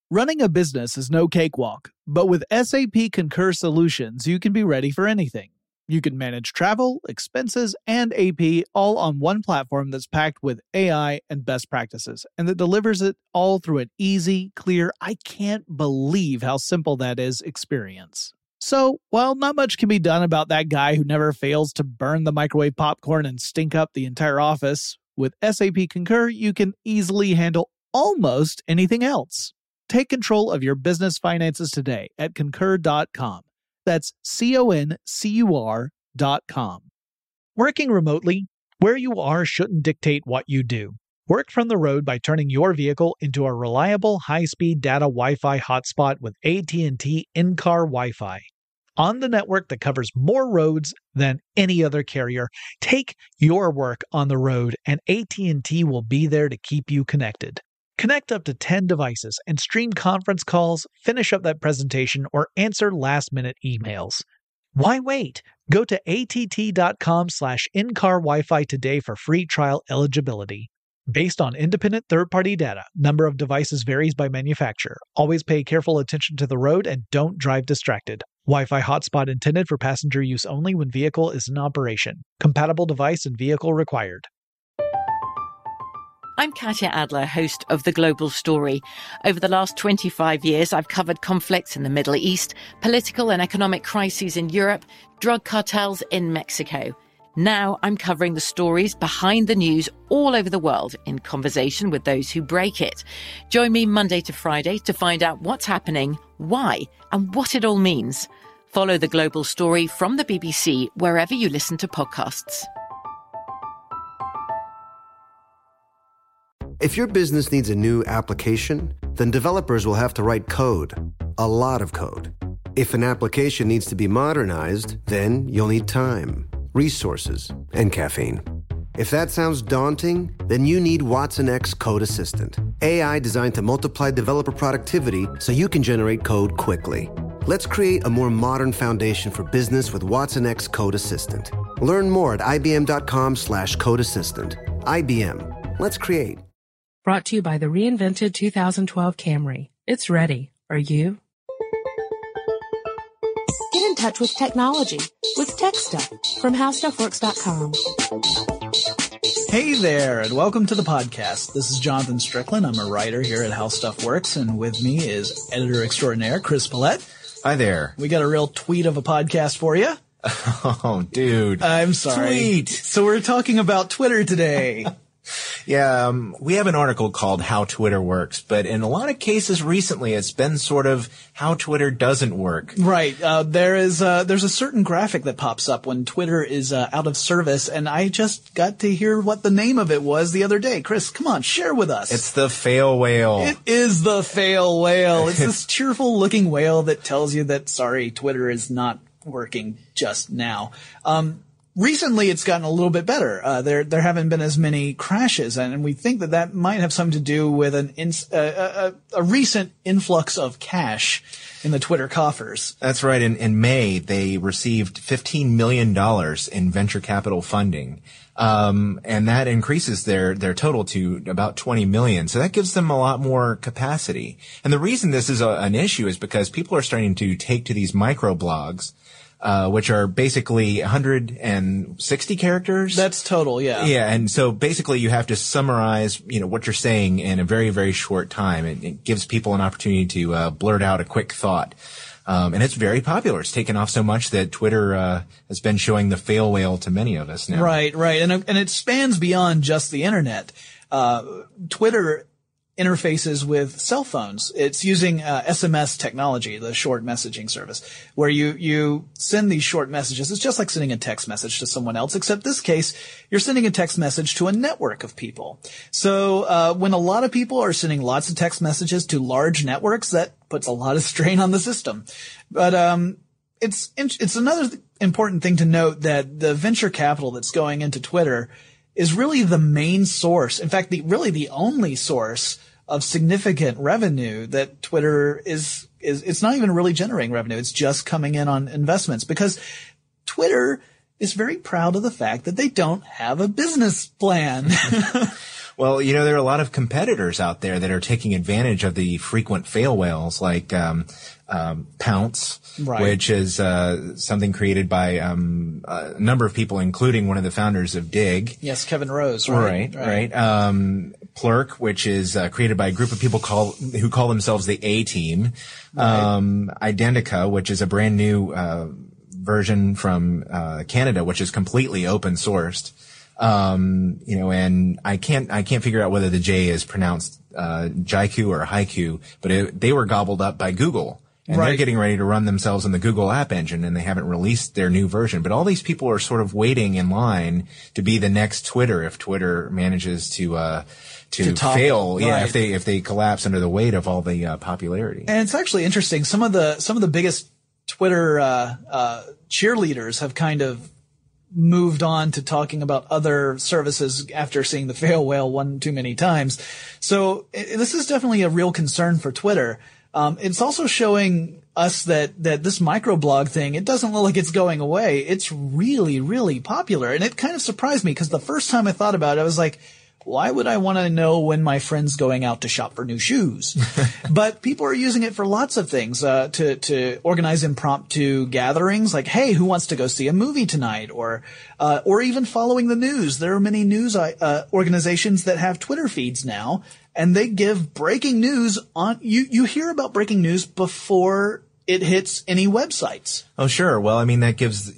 Running a business is no cakewalk, but with SAP Concur Solutions, you can be ready for anything. You can manage travel, expenses, and AP all on one platform that's packed with AI and best practices, and that delivers it all through an easy, clear, I can't believe how simple that is experience. So, while not much can be done about that guy who never fails to burn the microwave popcorn and stink up the entire office, with SAP Concur, you can easily handle almost anything else. Take control of your business finances today at Concur.com. That's CONCUR.com. Working remotely, where you are shouldn't dictate what you do. Work from the road by turning your vehicle into a reliable high-speed data Wi-Fi hotspot with AT&T in-car Wi-Fi. On the network that covers more roads than any other carrier, take your work on the road and AT&T will be there to keep you connected. Connect up to 10 devices and stream conference calls, finish up that presentation, or answer last-minute emails. Why wait? Go to att.com/in-car Wi-Fi today for free trial eligibility. Based on independent third-party data, number of devices varies by manufacturer. Always pay careful attention to the road and don't drive distracted. Wi-Fi hotspot intended for passenger use only when vehicle is in operation. Compatible device and vehicle required. I'm Katya Adler, host of The Global Story. Over the last 25 years, I've covered conflicts in the Middle East, political and economic crises in Europe, drug cartels in Mexico. Now I'm covering the stories behind the news all over the world in conversation with those who break it. Join me Monday to Friday to find out what's happening, why, and what it all means. Follow The Global Story from the BBC wherever you listen to podcasts. If your business needs a new application, then developers will have to write code, a lot of code. If an application needs to be modernized, then you'll need time, resources, and caffeine. If that sounds daunting, then you need Watson X Code Assistant, AI designed to multiply developer productivity so you can generate code quickly. Let's create a more modern foundation for business with Watson X Code Assistant. Learn more at ibm.com/code assistant. IBM. Let's create. Brought to you by the reinvented 2012 Camry. It's ready. Are you? Get in touch with technology with Tech Stuff from HowStuffWorks.com. Hey there, and welcome to the podcast. This is Jonathan Strickland. I'm a writer here at How Stuff Works, and with me is editor extraordinaire Chris Pollette. Hi there. We got a real tweet of a podcast for you. Oh, dude. I'm sorry. Tweet. So we're talking about Twitter today. Yeah, we have an article called How Twitter Works, but in a lot of cases recently, it's been sort of how Twitter doesn't work. Right. There's a certain graphic that pops up when Twitter is out of service, and I just got to hear what the name of it was the other day. Chris, come on, share with us. It's the fail whale. It is the fail whale. It's this cheerful-looking whale that tells you that, sorry, Twitter is not working just now. Recently, it's gotten a little bit better. There haven't been as many crashes, and we think that might have something to do with a recent influx of cash in the Twitter coffers. That's right. In May, they received $15 million in venture capital funding. And that increases their total to about 20 million. So that gives them a lot more capacity. And the reason this is an issue is because people are starting to take to these microblogs, which are basically 160 characters. That's total, yeah. Yeah, and so basically you have to summarize, what you're saying in a very, very short time. It gives people an opportunity to blurt out a quick thought. And it's very popular. It's taken off so much that Twitter has been showing the fail whale to many of us now. Right. And it spans beyond just the internet. Twitter interfaces with cell phones. It's using SMS technology, the short messaging service, where you send these short messages. It's just like sending a text message to someone else, except this case, you're sending a text message to a network of people. So when a lot of people are sending lots of text messages to large networks, that puts a lot of strain on the system. But it's another important thing to note that the venture capital that's going into Twitter is really the main source. In fact, the only source of significant revenue that Twitter is it's not even really generating revenue. It's just coming in on investments, because Twitter is very proud of the fact that they don't have a business plan. Well, there are a lot of competitors out there that are taking advantage of the frequent fail whales, like Pounce, right, which is something created by a number of people, including one of the founders of Dig. Yes, Kevin Rose. Right. Plurk, which is created by a group of people who call themselves the A-Team. Right. Identica, which is a brand new version from Canada, which is completely open sourced. And I can't figure out whether the J is pronounced Jaiku or Haiku, but they were gobbled up by Google. And right, they're getting ready to run themselves in the Google App Engine, and they haven't released their new version. But all these people are sort of waiting in line to be the next Twitter if Twitter manages to fail. Right. Yeah, if they collapse under the weight of all the popularity. And it's actually interesting. Some of the biggest Twitter cheerleaders have kind of moved on to talking about other services after seeing the fail whale one too many times. So this is definitely a real concern for Twitter. It's also showing us that this microblog thing, it doesn't look like it's going away. It's really, really popular. And it kind of surprised me because the first time I thought about it, I was like, why would I want to know when my friend's going out to shop for new shoes? But people are using it for lots of things, to organize impromptu gatherings like, hey, who wants to go see a movie tonight? Or even following the news. There are many news organizations that have Twitter feeds now, and they give breaking news on, you hear about breaking news before it hits any websites. Oh, sure. Well, I mean, that gives,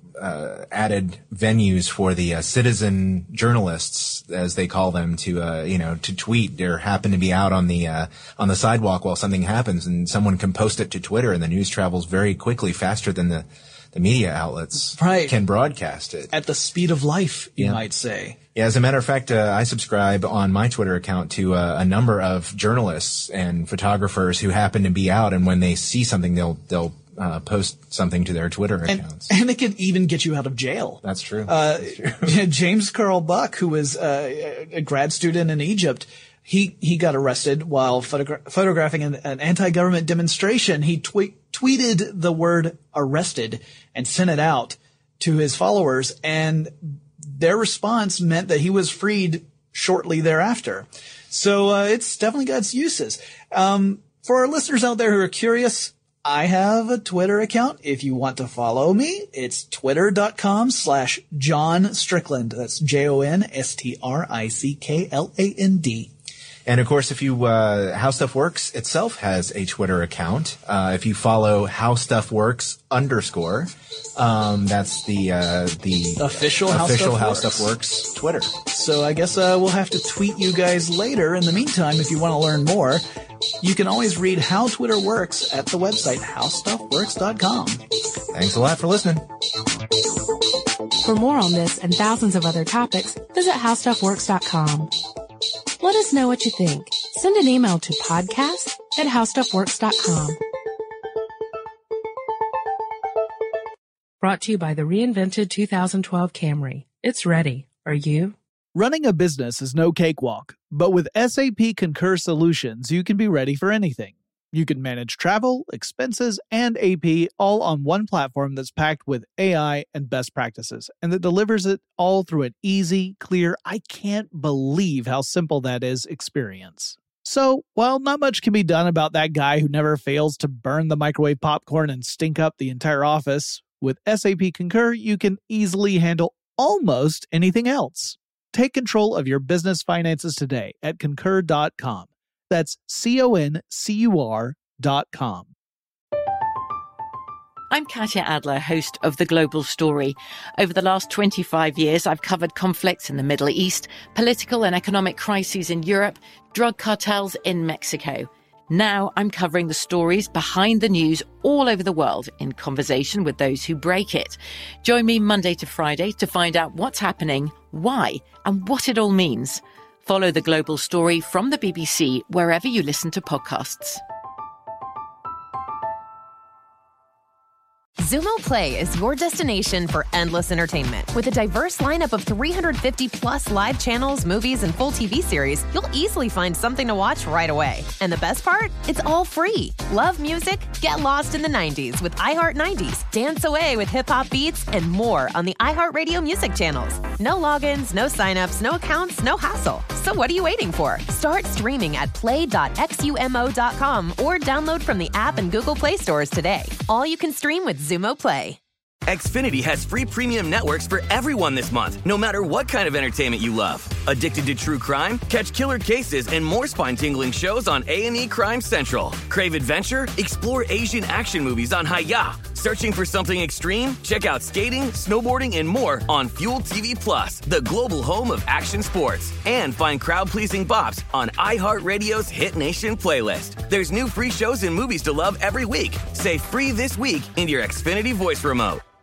added venues for the citizen journalists, as they call them, to tweet or happen to be out on the sidewalk while something happens, and someone can post it to Twitter, and the news travels very quickly, faster than the media outlets can broadcast it. At the speed of life, you might say. Yeah, as a matter of fact, I subscribe on my Twitter account to a number of journalists and photographers who happen to be out, and when they see something, they'll post something to their Twitter accounts. And it can even get you out of jail. That's true. James Carl Buck, who was a grad student in Egypt, he got arrested while photographing an anti-government demonstration. He tweeted the word arrested and sent it out to his followers, and their response meant that he was freed shortly thereafter. So it's definitely got its uses. For our listeners out there who are curious, I have a Twitter account. If you want to follow me, it's twitter.com/John Strickland. That's JONSTRICKLAND. And of course, if you, How Stuff Works itself has a Twitter account. If you follow How Stuff Works _ that's the official How Stuff Works Twitter. So I guess we'll have to tweet you guys later. In the meantime, if you want to learn more, you can always read How Twitter Works at the website howstuffworks.com. Thanks a lot for listening. For more on this and thousands of other topics, visit howstuffworks.com. Let us know what you think. Send an email to podcast@howstuffworks.com. Brought to you by the reinvented 2012 Camry. It's ready. Are you? Running a business is no cakewalk, but with SAP Concur Solutions, you can be ready for anything. You can manage travel, expenses, and AP all on one platform that's packed with AI and best practices, and that delivers it all through an easy, clear, I can't believe how simple that is experience. So, while not much can be done about that guy who never fails to burn the microwave popcorn and stink up the entire office, with SAP Concur, you can easily handle almost anything else. Take control of your business finances today at concur.com. That's CONCUR.com. I'm Katya Adler, host of The Global Story. Over the last 25 years, I've covered conflicts in the Middle East, political and economic crises in Europe, drug cartels in Mexico. Now I'm covering the stories behind the news all over the world in conversation with those who break it. Join me Monday to Friday to find out what's happening, why, and what it all means. Follow The Global Story from the BBC wherever you listen to podcasts. Xumo Play is your destination for endless entertainment. With a diverse lineup of 350 plus live channels, movies, and full TV series, you'll easily find something to watch right away. And the best part? It's all free. Love music? Get lost in the 90s with iHeart 90s, dance away with hip-hop beats, and more on the iHeartRadio music channels. No logins, no signups, no accounts, no hassle. So what are you waiting for? Start streaming at play.xumo.com or download from the app and Google Play stores today. All you can stream with Xumo Play. Xfinity has free premium networks for everyone this month, no matter what kind of entertainment you love. Addicted to true crime? Catch killer cases and more spine-tingling shows on A&E Crime Central. Crave adventure? Explore Asian action movies on Hi-Ya. Searching for something extreme? Check out skating, snowboarding, and more on Fuel TV Plus, the global home of action sports. And find crowd-pleasing bops on iHeartRadio's Hit Nation playlist. There's new free shows and movies to love every week. Say free this week in your Xfinity voice remote.